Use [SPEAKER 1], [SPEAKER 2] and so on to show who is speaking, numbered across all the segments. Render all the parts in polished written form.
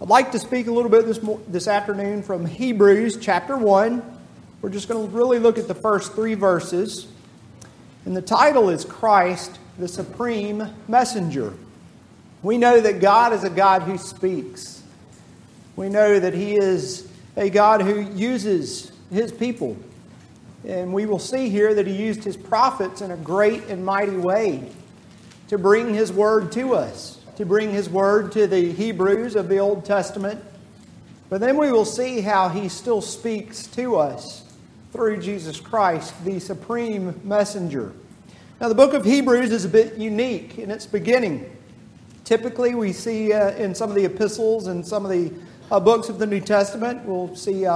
[SPEAKER 1] I'd like to speak a little bit this afternoon from Hebrews chapter 1. We're just going to really look at the first 3 verses. And the title is Christ, the Supreme Messenger. We know that God is a God who speaks. We know that He is a God who uses His people. And we will see here that He used His prophets in a great and mighty way to bring His word to us, to bring His word to the Hebrews of the Old Testament. But then we will see how He still speaks to us through Jesus Christ, the supreme messenger. Now, the book of Hebrews is a bit unique in its beginning. Typically, we see in some of the epistles and some of the books of the New Testament, we'll see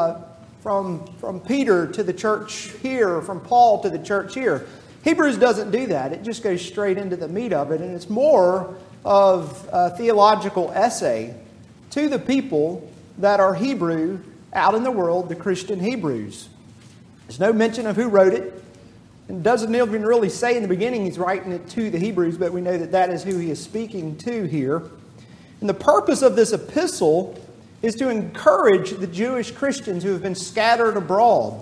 [SPEAKER 1] from Peter to the church here, from Paul to the church here. Hebrews doesn't do that. It just goes straight into the meat of it, and it's more of a theological essay to the people that are Hebrew out in the world, the Christian Hebrews. There's no mention of who wrote it. And doesn't even really say in the beginning he's writing it to the Hebrews, but we know that that is who he is speaking to here. And the purpose of this epistle is to encourage the Jewish Christians who have been scattered abroad.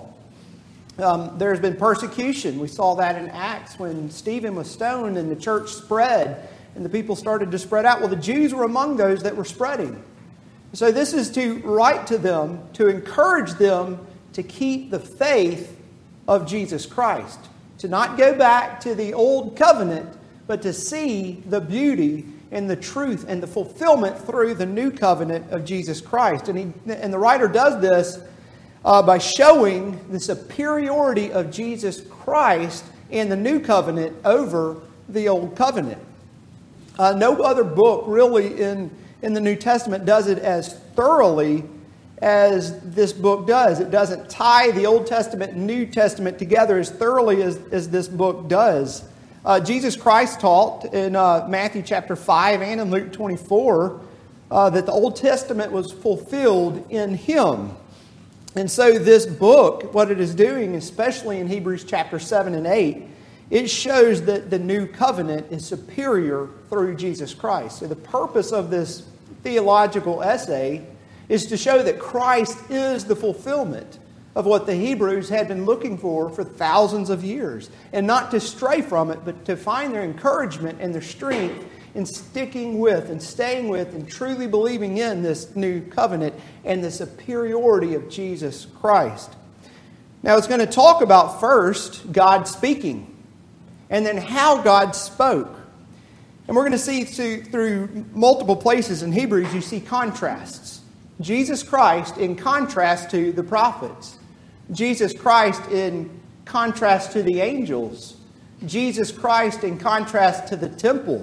[SPEAKER 1] There's been persecution. We saw that in Acts when Stephen was stoned and the church spread and the people started to spread out. Well, the Jews were among those that were spreading. So this is to write to them, to encourage them to keep the faith of Jesus Christ. To not go back to the old covenant, but to see the beauty and the truth and the fulfillment through the new covenant of Jesus Christ. And the writer does this by showing the superiority of Jesus Christ in the new covenant over the old covenant. No other book really in the New Testament does it as thoroughly as this book does. It doesn't tie the Old Testament and New Testament together as thoroughly as this book does. Jesus Christ taught in Matthew chapter 5 and in Luke 24 that the Old Testament was fulfilled in Him. And so this book, what it is doing, especially in Hebrews chapter 7 and 8, it shows that the new covenant is superior through Jesus Christ. So the purpose of this theological essay is to show that Christ is the fulfillment of what the Hebrews had been looking for thousands of years. And not to stray from it, but to find their encouragement and their strength in sticking with and staying with and truly believing in this new covenant and the superiority of Jesus Christ. Now it's going to talk about first God speaking and then how God spoke. And we're going to see through multiple places in Hebrews, you see contrasts. Jesus Christ in contrast to the prophets. Jesus Christ in contrast to the angels. Jesus Christ in contrast to the temple.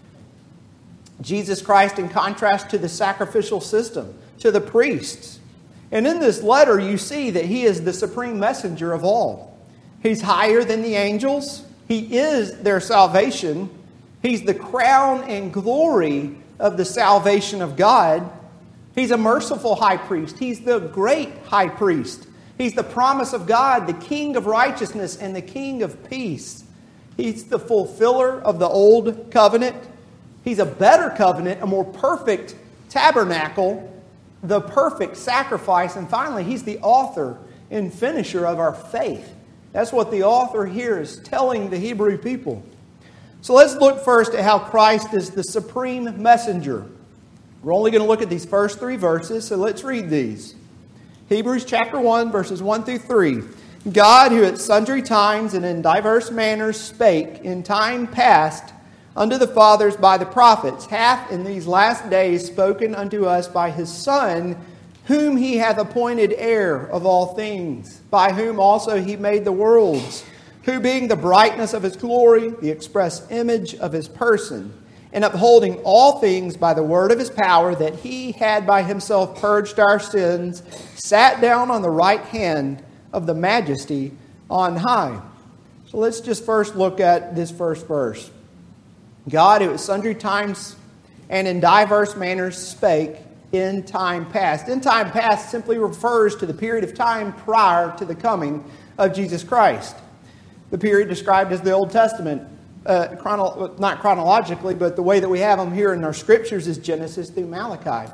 [SPEAKER 1] Jesus Christ in contrast to the sacrificial system, to the priests. And in this letter you see that He is the supreme messenger of all. He's higher than the angels. He is their salvation. He's the crown and glory of the salvation of God. He's a merciful high priest. He's the great high priest. He's the promise of God, the King of righteousness and the King of peace. He's the fulfiller of the old covenant. He's a better covenant, a more perfect tabernacle, the perfect sacrifice. And finally, He's the author and finisher of our faith. That's what the author here is telling the Hebrew people. So let's look first at how Christ is the supreme messenger. We're only going to look at these first 3 verses, so let's read these. Hebrews chapter 1, verses 1 through 3. God, who at sundry times and in diverse manners spake in time past unto the fathers by the prophets, hath in these last days spoken unto us by His Son, whom He hath appointed heir of all things, by whom also He made the worlds, who being the brightness of His glory, the express image of His person, and upholding all things by the word of His power, that He had by Himself purged our sins, sat down on the right hand of the Majesty on high. So let's just first look at this first verse. God, who at sundry times and in diverse manners spake in time past. In time past simply refers to the period of time prior to the coming of Jesus Christ. The period described as the Old Testament, not chronologically, but the way that we have them here in our scriptures is Genesis through Malachi.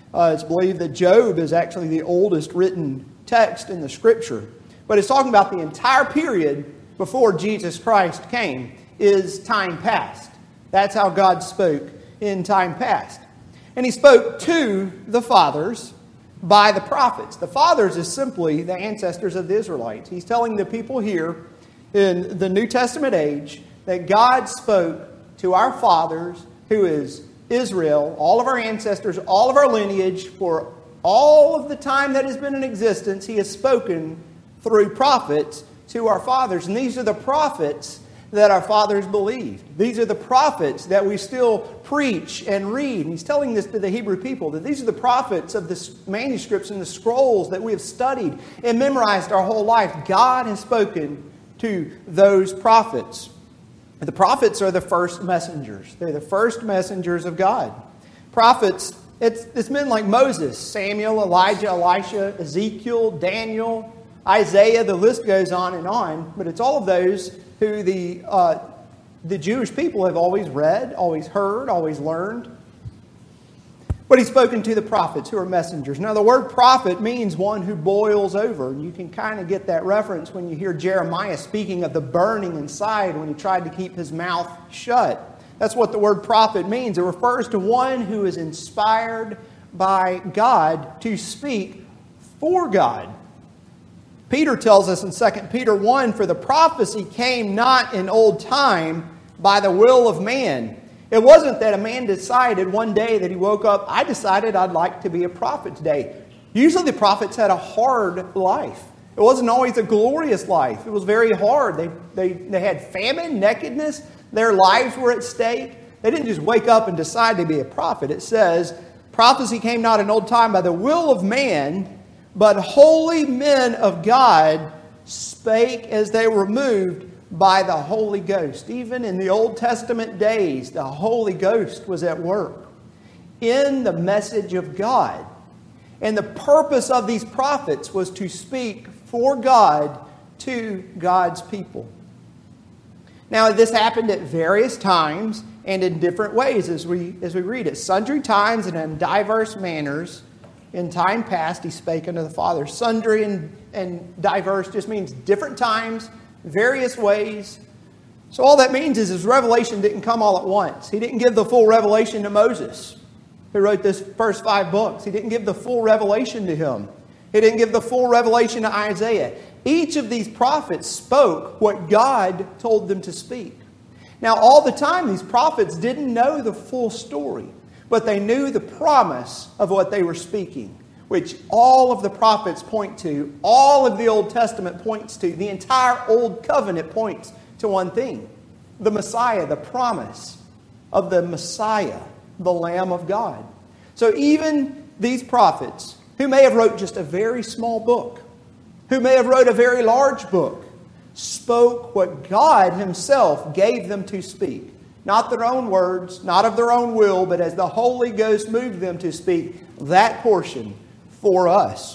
[SPEAKER 1] It's believed that Job is actually the oldest written text in the Scripture. But it's talking about the entire period before Jesus Christ came is time past. That's how God spoke in time past. And He spoke to the fathers by the prophets. The fathers is simply the ancestors of the Israelites. He's telling the people here in the New Testament age that God spoke to our fathers, who is Israel, all of our ancestors, all of our lineage, for all of the time that has been in existence. He has spoken through prophets to our fathers. And these are the prophets that our fathers believed. These are the prophets that we still preach and read. And He's telling this to the Hebrew people, that these are the prophets of the manuscripts and the scrolls that we have studied and memorized our whole life. God has spoken to those prophets. The prophets are the first messengers. They're the first messengers of God. Prophets, it's men like Moses, Samuel, Elijah, Elisha, Ezekiel, Daniel, Isaiah, the list goes on, but it's all of those who the Jewish people have always read, always heard, always learned. But He's spoken to the prophets, who are messengers. Now, the word prophet means one who boils over. And you can kind of get that reference when you hear Jeremiah speaking of the burning inside when he tried to keep his mouth shut. That's what the word prophet means. It refers to one who is inspired by God to speak for God. Peter tells us in 2 Peter 1, "For the prophecy came not in old time by the will of man." It wasn't that a man decided one day that he woke up, I decided I'd like to be a prophet today. Usually the prophets had a hard life. It wasn't always a glorious life. It was very hard. They had famine, nakedness. Their lives were at stake. They didn't just wake up and decide to be a prophet. It says, "Prophecy came not in old time by the will of man, but holy men of God spake as they were moved by the Holy Ghost." Even in the Old Testament days, the Holy Ghost was at work in the message of God. And the purpose of these prophets was to speak for God to God's people. Now, this happened at various times and in different ways as we read it. Sundry times and in diverse manners in time past He spake unto the fathers. Sundry and diverse just means different times, various ways. So all that means is His revelation didn't come all at once. He didn't give the full revelation to Moses, who wrote this first 5 books. He didn't give the full revelation to him. He didn't give the full revelation to Isaiah. Each of these prophets spoke what God told them to speak. Now, all the time, these prophets didn't know the full story, but they knew the promise of what they were speaking, which all of the prophets point to, all of the Old Testament points to, the entire Old Covenant points to one thing: the Messiah, the promise of the Messiah, the Lamb of God. So even these prophets, who may have wrote just a very small book, who may have wrote a very large book, spoke what God Himself gave them to speak. Not their own words, not of their own will, but as the Holy Ghost moved them to speak that portion for us.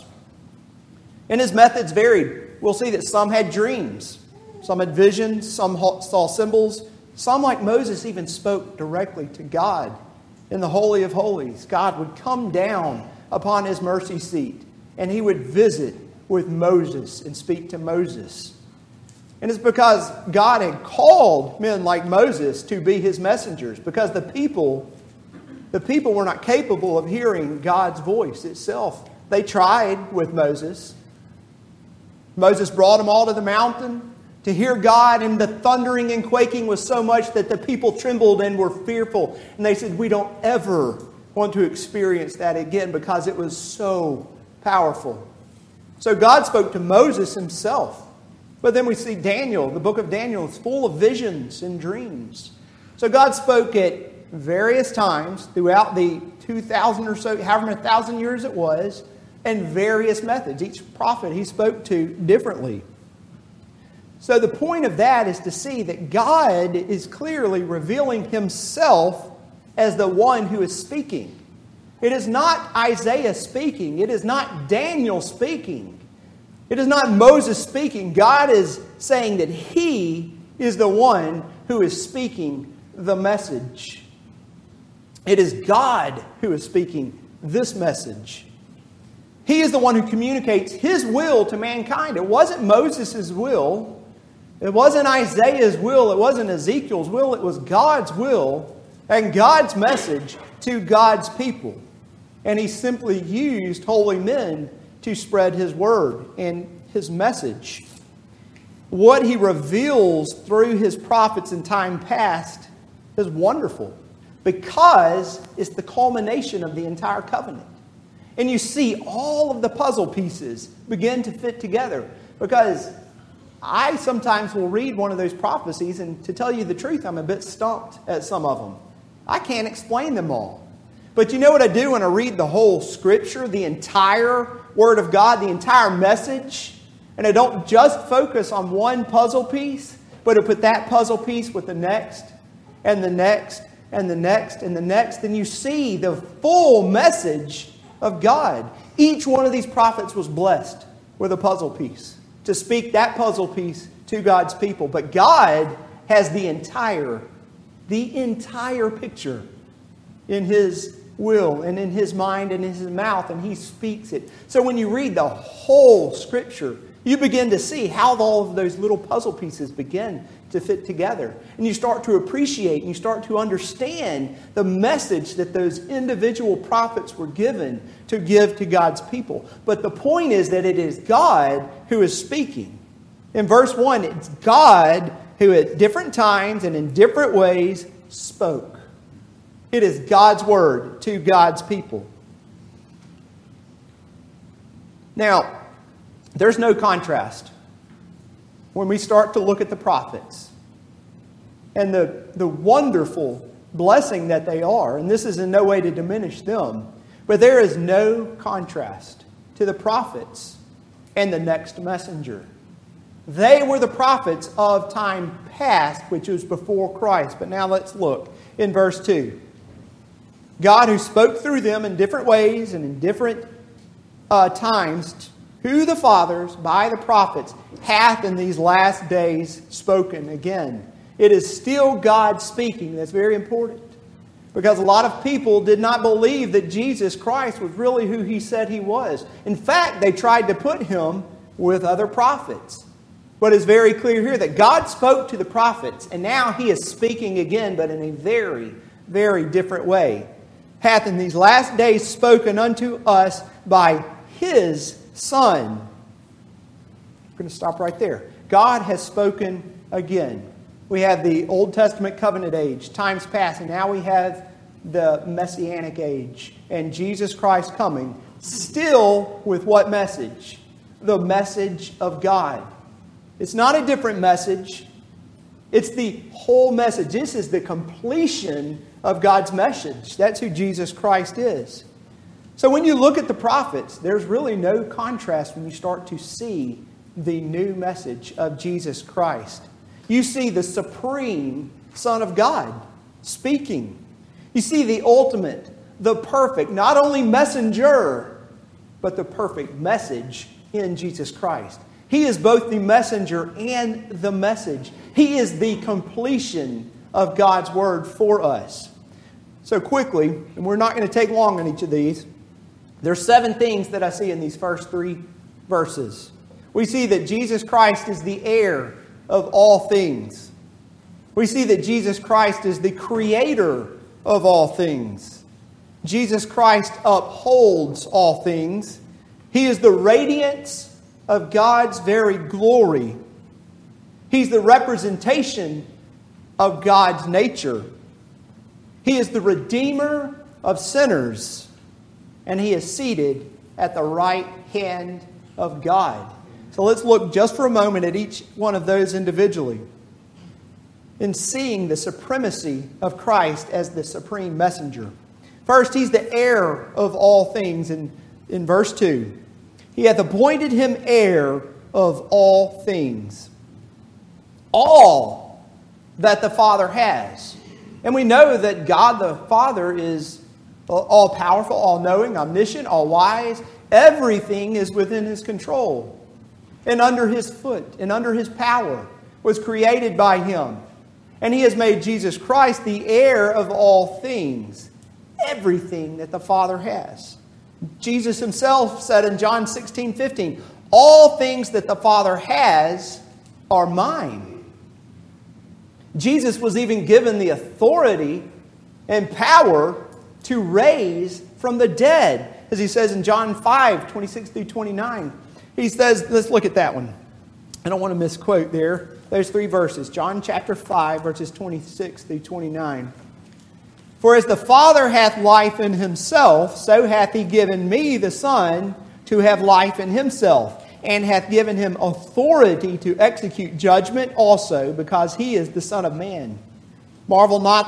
[SPEAKER 1] And His methods varied. We'll see that some had dreams, some had visions, some saw symbols. Some, like Moses, even spoke directly to God in the Holy of Holies. God would come down upon His mercy seat, and He would visit with Moses and speak to Moses. And it's because God had called men like Moses to be His messengers, because the people were not capable of hearing God's voice itself. They tried with Moses. Moses brought them all to the mountain to hear God, and the thundering and quaking was so much that the people trembled and were fearful. And they said, "We don't ever want to experience that again," because it was so powerful. So God spoke to Moses himself. But then we see Daniel. The book of Daniel is full of visions and dreams. So God spoke at various times throughout the 2,000 or so, however many thousand years it was, and various methods. Each prophet He spoke to differently. So the point of that is to see that God is clearly revealing Himself as the one who is speaking. It is not Isaiah speaking. It is not Daniel speaking. It is not Moses speaking. God is saying that He is the one who is speaking the message. It is God who is speaking this message. He is the one who communicates His will to mankind. It wasn't Moses' will. It wasn't Isaiah's will. It wasn't Ezekiel's will. It was God's will and God's message to God's people. And He simply used holy men to spread His word and His message. What He reveals through His prophets in time past is wonderful because it's the culmination of the entire covenant. And you see all of the puzzle pieces begin to fit together. Because I sometimes will read one of those prophecies, and to tell you the truth, I'm a bit stumped at some of them. I can't explain them all. But you know what I do when I read the whole Scripture, the entire Word of God, the entire message? And I don't just focus on one puzzle piece, but I put that puzzle piece with the next, and the next, and the next, and the next. And you see the full message of God. Each one of these prophets was blessed with a puzzle piece to speak that puzzle piece to God's people. But God has the entire picture in His will and in His mind and in His mouth, and He speaks it. So when you read the whole Scripture, you begin to see how all of those little puzzle pieces begin to fit together. And you start to appreciate and you start to understand the message that those individual prophets were given to give to God's people. But the point is that it is God who is speaking. In verse 1, it's God who at different times and in different ways spoke. It is God's word to God's people. Now, there's no contrast when we start to look at the prophets and the wonderful blessing that they are. And this is in no way to diminish them. But there is no contrast to the prophets and the next messenger. They were the prophets of time past, which was before Christ. But now let's look in verse 2. God, who spoke through them in different ways and in different times to the fathers by the prophets, hath in these last days spoken again. It is still God speaking. That's very important. Because a lot of people did not believe that Jesus Christ was really who He said He was. In fact, they tried to put Him with other prophets. But it's very clear here that God spoke to the prophets, and now He is speaking again, but in a very, very different way. Hath in these last days spoken unto us by His Son. We're going to stop right there. God has spoken again. We have the Old Testament covenant age, times past, and now we have the Messianic age. And Jesus Christ coming, still with what message? The message of God. It's not a different message. It's the whole message. This is the completion of God's message. That's who Jesus Christ is. So when you look at the prophets, there's really no contrast when you start to see the new message of Jesus Christ. You see the supreme Son of God speaking. You see the ultimate, the perfect, not only messenger, but the perfect message in Jesus Christ. He is both the messenger and the message. He is the completion of God's word for us. So quickly, and we're not going to take long on each of these, there's 7 things that I see in these first 3 verses. We see that Jesus Christ is the heir of all things. We see that Jesus Christ is the creator of all things. Jesus Christ upholds all things. He is the radiance of God's very glory. He's the representation of God's nature. He is the Redeemer of sinners. And He is seated at the right hand of God. So let's look just for a moment at each one of those individually. In seeing the supremacy of Christ as the supreme messenger. First, He's the heir of all things. In verse 2, He hath appointed Him heir of all things. All that the Father has. And we know that God the Father is all-powerful, all-knowing, omniscient, all-wise. Everything is within His control and under His foot and under His power, was created by Him. And He has made Jesus Christ the heir of all things. everything that the Father has. Jesus himself said in John 16:15, all things that the Father has are mine. Jesus was even given the authority and power to raise from the dead. As he says in John 5:26 through 29. He says, let's look at that one. I don't want to misquote there. There's 3 verses. John chapter 5, verses 26 through 29. For as the Father hath life in himself, so hath he given me, the Son, to have life in himself, and hath given him authority to execute judgment also, because he is the Son of Man. Marvel not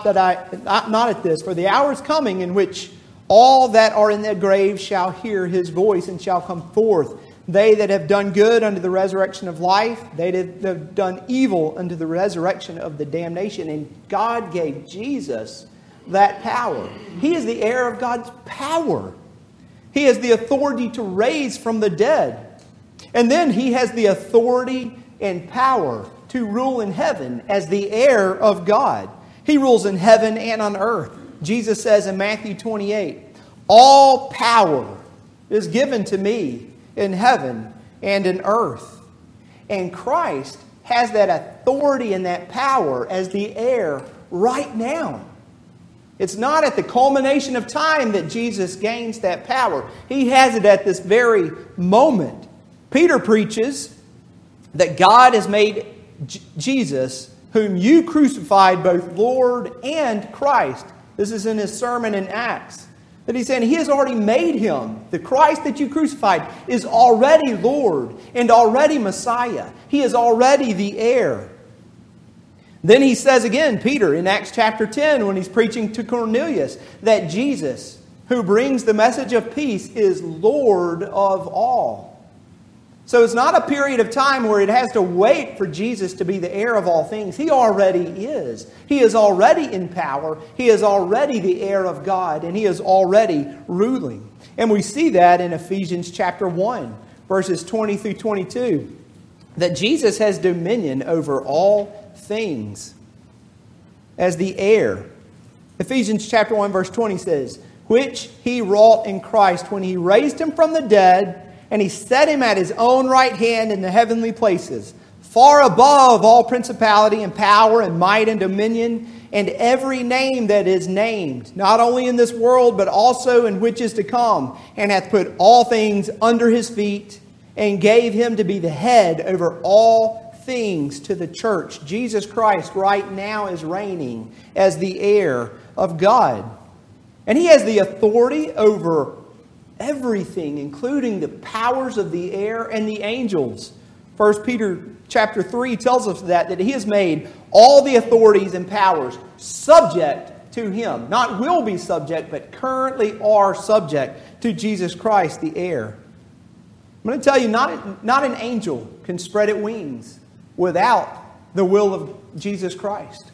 [SPEAKER 1] at this, for the hour is coming in which all that are in the grave shall hear his voice and shall come forth. They that have done good unto the resurrection of life, they that have done evil unto the resurrection of the damnation. And God gave Jesus that power. He is the heir of God's power. He has the authority to raise from the dead. And then he has the authority and power to rule in heaven as the heir of God. He rules in heaven and on earth. Jesus says in Matthew 28, all power is given to me in heaven and in earth. And Christ has that authority and that power as the heir right now. It's not at the culmination of time that Jesus gains that power. He has it at this very moment. Peter preaches that God has made Jesus, whom you crucified, both Lord and Christ. This is in his sermon in Acts. That he's saying he has already made him. The Christ that you crucified is already Lord and already Messiah. He is already the heir. Then he says again, Peter, in Acts chapter 10, when he's preaching to Cornelius, that Jesus, who brings the message of peace, is Lord of all. So it's not a period of time where it has to wait for Jesus to be the heir of all things. He already is. He is already in power. He is already the heir of God, and he is already ruling. And we see that in Ephesians chapter 1, verses 20 through 22, that Jesus has dominion over all things as the heir. Ephesians chapter 1, verse 20 says, which he wrought in Christ when he raised him from the dead, and he set him at his own right hand in the heavenly places, far above all principality and power and might and dominion, and every name that is named, not only in this world, but also in which is to come, and hath put all things under his feet, and gave him to be the head over all things to the church. Jesus Christ right now is reigning as the heir of God. And he has the authority over everything, including the powers of the air and the angels. 1 Peter chapter 3 tells us that he has made all the authorities and powers subject to him. Not will be subject, but currently are subject to Jesus Christ, the heir. I'm going to tell you, not an angel can spread its wings without the will of Jesus Christ.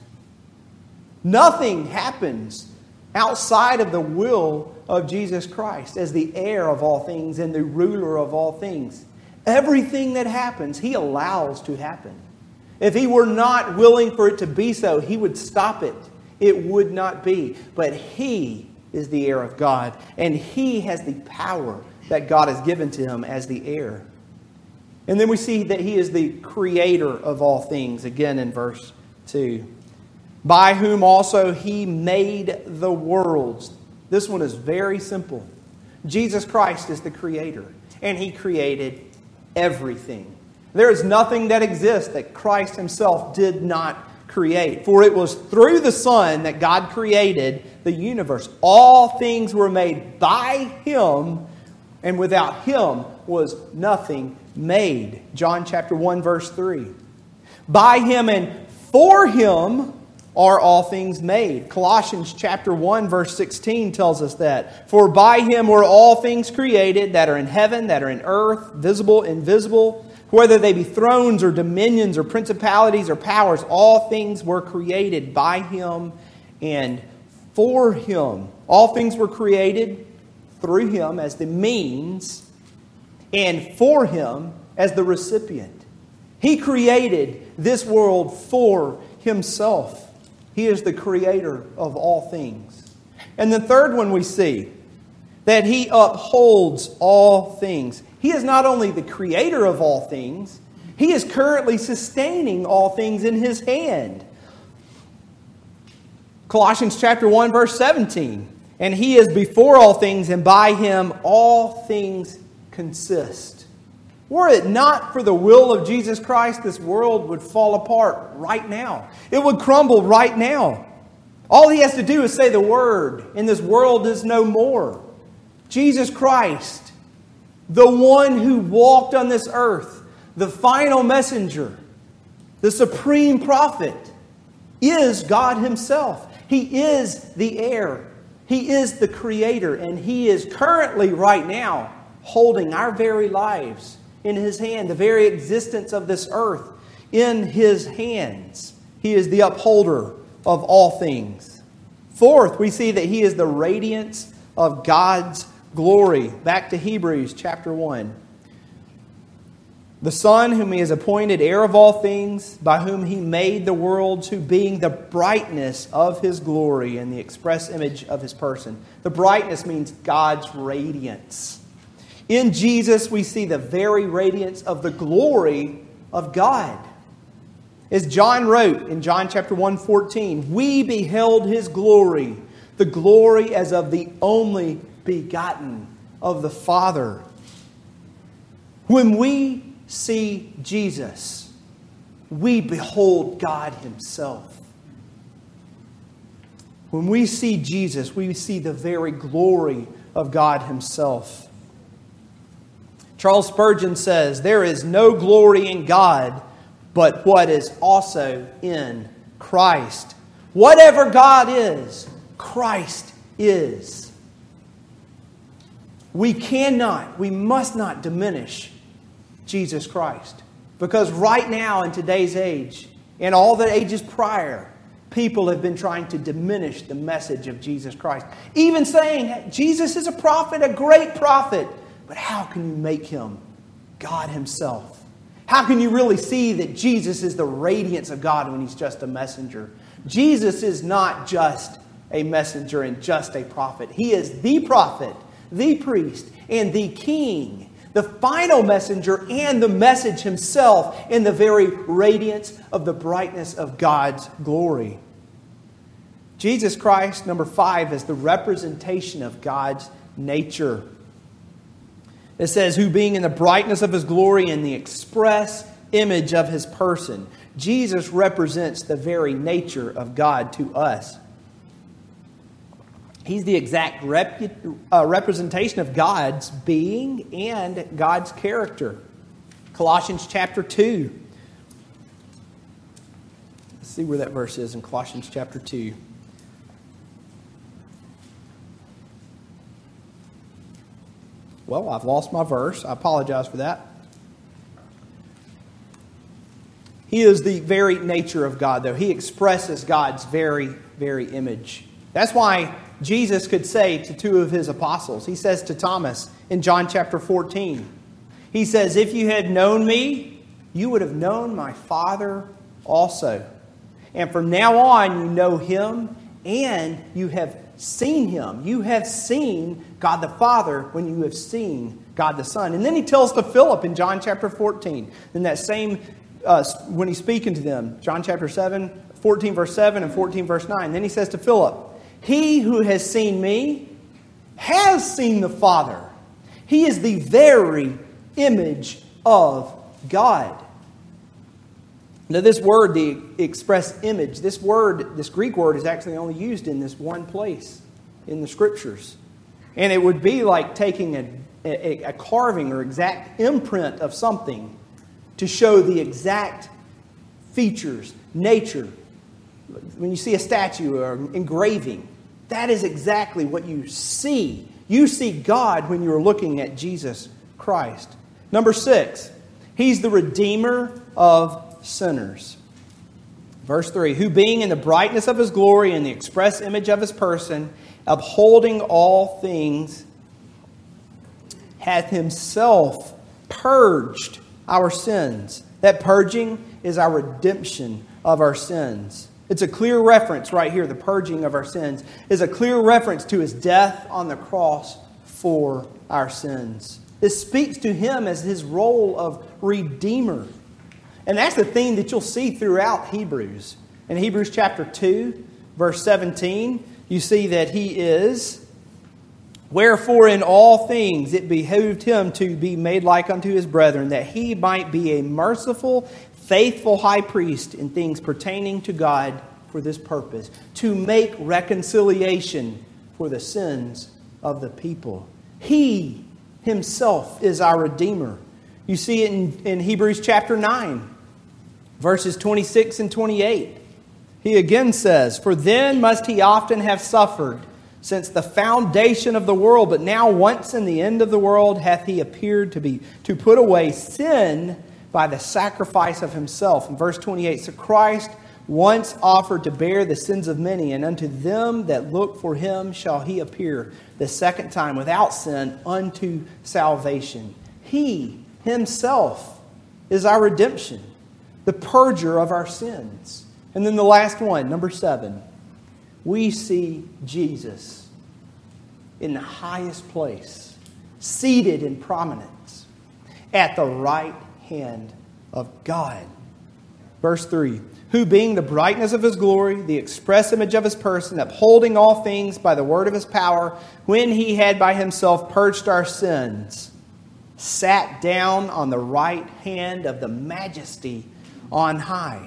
[SPEAKER 1] Nothing happens outside of the will of Jesus Christ as the heir of all things and the ruler of all things. Everything that happens, he allows to happen. If he were not willing for it to be so, he would stop it. It would not be. But he is the heir of God, and he has the power that God has given to him as the heir. And then we see that he is the creator of all things, again in verse 2. By whom also he made the worlds. This one is very simple. Jesus Christ is the creator, and he created everything. There is nothing that exists that Christ himself did not create. For it was through the Son that God created the universe. All things were made by him, and without him was nothing made. John chapter 1, verse 3. By him and for him are all things made. Colossians chapter 1, verse 16 tells us that. For by him were all things created that are in heaven, that are in earth, visible, invisible, whether they be thrones or dominions or principalities or powers, all things were created by him and for him. All things were created through him as the means and for him as the recipient. He created this world for himself. He is the creator of all things. And the third one we see, that He upholds all things. He is not only the creator of all things, He is currently sustaining all things in His hand. Colossians chapter 1, verse 17. And He is before all things, and by Him all things consist. Were it not for the will of Jesus Christ, this world would fall apart right now. It would crumble right now. All He has to do is say the word, and this world is no more. Jesus Christ, the one who walked on this earth, the final messenger, the supreme prophet, is God Himself. He is the heir. He is the creator, and He is currently, right now, holding our very lives in His hand, the very existence of this earth in His hands. He is the upholder of all things. Fourth, we see that He is the radiance of God's glory. Back to Hebrews chapter 1. The Son, whom He has appointed heir of all things, by whom He made the worlds, who being the brightness of His glory and the express image of His person. The brightness means God's radiance. In Jesus, we see the very radiance of the glory of God. As John wrote in John chapter 1:14, we beheld His glory, the glory as of the only begotten of the Father. When we see Jesus, we behold God Himself. When we see Jesus, we see the very glory of God Himself. Charles Spurgeon says, there is no glory in God but what is also in Christ. Whatever God is, Christ is. We must not diminish Jesus Christ. Because right now in today's age, and all the ages prior, people have been trying to diminish the message of Jesus Christ. Even saying, Jesus is a prophet, a great prophet. But how can you make Him God Himself? How can you really see that Jesus is the radiance of God when He's just a messenger? Jesus is not just a messenger and just a prophet. He is the prophet, the priest, and the king. The final messenger and the message Himself in the very radiance of the brightness of God's glory. Jesus Christ, number 5, is the representation of God's nature. It says, who being in the brightness of His glory and the express image of His person. Jesus represents the very nature of God to us. He's the exact representation of God's being and God's character. Colossians chapter 2. Let's see where that verse is in Colossians chapter 2. Well, I've lost my verse. I apologize for that. He is the very nature of God, though. He expresses God's very, very image. That's why Jesus could say to 2 of His apostles, He says to Thomas in John chapter 14, He says, if you had known me, you would have known my Father also. And from now on, you know Him and you have seen Him. You have seen God the Father when you have seen God the Son. And then He tells to Philip in John chapter 14, in that same, when He's speaking to them, John chapter 14 verse 7 and 14 verse 9. Then He says to Philip, he who has seen me has seen the Father. He is the very image of God. Now this word, the express image, this Greek word is actually only used in this one place in the Scriptures. And it would be like taking a carving or exact imprint of something to show the exact features, nature. When you see a statue or engraving, that is exactly what you see. You see God when you're looking at Jesus Christ. Number 6, He's the Redeemer of sinners. Verse 3, who being in the brightness of His glory and the express image of His person, upholding all things, hath Himself purged our sins. That purging is our redemption of our sins. It's a clear reference right here, the purging of our sins, is a clear reference to His death on the cross for our sins. This speaks to Him as His role of Redeemer. And that's the theme that you'll see throughout Hebrews. In Hebrews chapter 2, verse 17, you see that He is, wherefore in all things it behooved Him to be made like unto His brethren, that He might be a merciful, faithful high priest in things pertaining to God for this purpose, to make reconciliation for the sins of the people. He Himself is our Redeemer. You see it in Hebrews chapter 9, verses 26 and 28. He again says, for then must He often have suffered since the foundation of the world, but now once in the end of the world hath He appeared to put away sin by the sacrifice of Himself. In verse 28, so Christ once offered to bear the sins of many, and unto them that look for Him shall He appear the second time without sin unto salvation. He Himself is our redemption, the purger of our sins. And then the last one, number 7, we see Jesus in the highest place, seated in prominence at the right hand of God. Verse 3, who being the brightness of His glory, the express image of His person, upholding all things by the word of His power, when He had by Himself purged our sins, sat down on the right hand of the Majesty on high.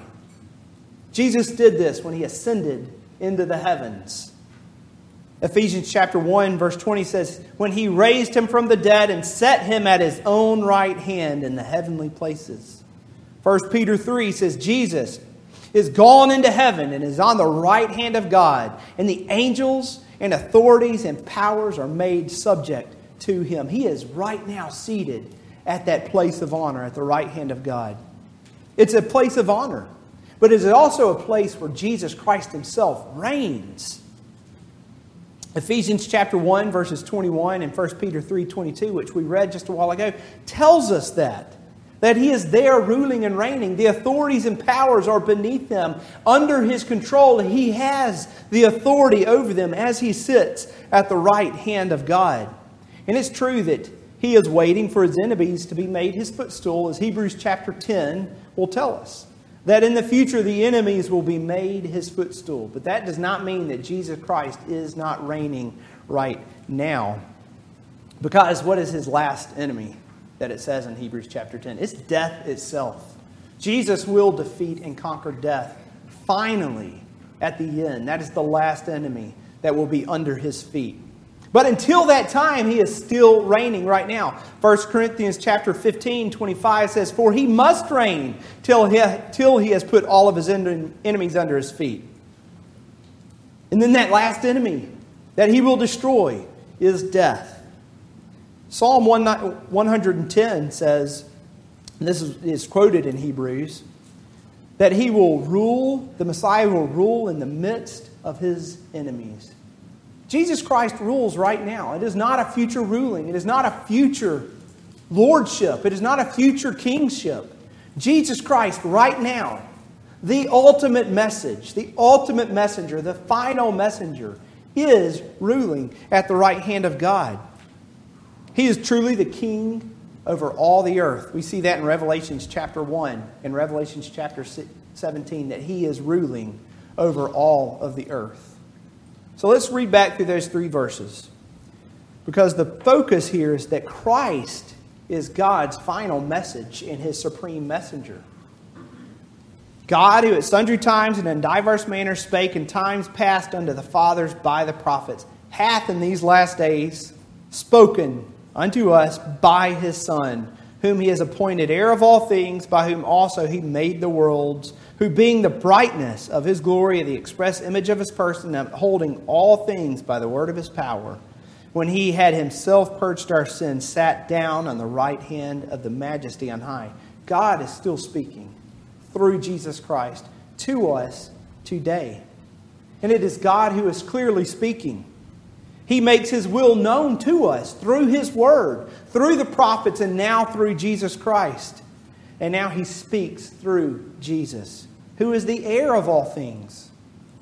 [SPEAKER 1] Jesus did this when He ascended into the heavens. Ephesians chapter 1 verse 20 says, when He raised Him from the dead and set Him at His own right hand in the heavenly places. 1 Peter 3 says, Jesus is gone into heaven and is on the right hand of God, and the angels and authorities and powers are made subject to Him. He is right now seated at that place of honor at the right hand of God. It's a place of honor, but it is also a place where Jesus Christ Himself reigns. Ephesians chapter 1 verses 21 and 1 Peter 3:22, which we read just a while ago, tells us that He is there ruling and reigning. The authorities and powers are beneath Him. Under His control, He has the authority over them as He sits at the right hand of God. And it's true that He is waiting for His enemies to be made His footstool, as Hebrews chapter 10 will tell us. That in the future the enemies will be made His footstool. But that does not mean that Jesus Christ is not reigning right now. Because what is His last enemy that it says in Hebrews chapter 10? It's death itself. Jesus will defeat and conquer death finally at the end. That is the last enemy that will be under His feet. But until that time, He is still reigning right now. 1 Corinthians chapter 15:25 says, for He must reign till he has put all of His enemies under His feet. And then that last enemy that He will destroy is death. Psalm 110 says, and this is quoted in Hebrews, that He will rule, the Messiah will rule in the midst of His enemies. Jesus Christ rules right now. It is not a future ruling. It is not a future lordship. It is not a future kingship. Jesus Christ right now, the ultimate message, the ultimate messenger, the final messenger, is ruling at the right hand of God. He is truly the King over all the earth. We see that in Revelations chapter 1 and Revelations chapter 17, that He is ruling over all of the earth. So let's read back through those 3 verses. Because the focus here is that Christ is God's final message and His supreme messenger. God, who at sundry times and in diverse manners spake in times past unto the fathers by the prophets, hath in these last days spoken unto us by His Son, whom He has appointed heir of all things, by whom also He made the worlds, who being the brightness of His glory and the express image of His person, upholding all things by the word of His power, when He had Himself purged our sins, sat down on the right hand of the Majesty on high. God is still speaking through Jesus Christ to us today. And it is God who is clearly speaking. He makes His will known to us through His Word, through the prophets, and now through Jesus Christ. And now He speaks through Jesus, who is the heir of all things,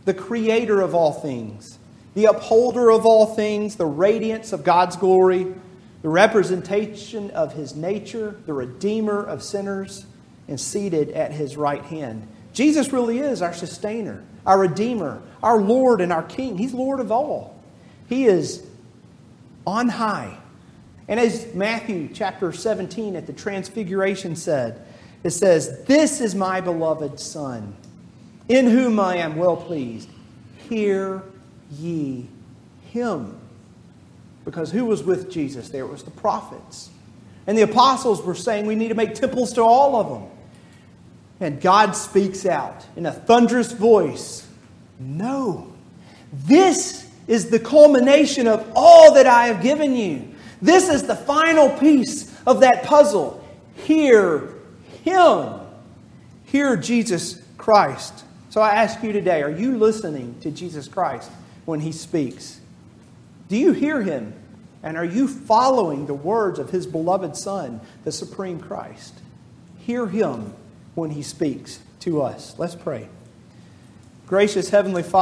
[SPEAKER 1] the creator of all things, the upholder of all things, the radiance of God's glory, the representation of His nature, the redeemer of sinners, and seated at His right hand. Jesus really is our sustainer, our redeemer, our Lord and our King. He's Lord of all. He is on high. And as Matthew chapter 17 at the Transfiguration said, it says, "This is my beloved Son, in whom I am well pleased. Hear ye Him." Because who was with Jesus there? It was the prophets. And the apostles were saying we need to make temples to all of them. And God speaks out in a thunderous voice, "No, this is the culmination of all that I have given you. This is the final piece of that puzzle. Hear Him. Hear Jesus Christ." So I ask you today, are you listening to Jesus Christ when He speaks? Do you hear Him? And are you following the words of His beloved Son, the Supreme Christ? Hear Him when He speaks to us. Let's pray. Gracious Heavenly Father,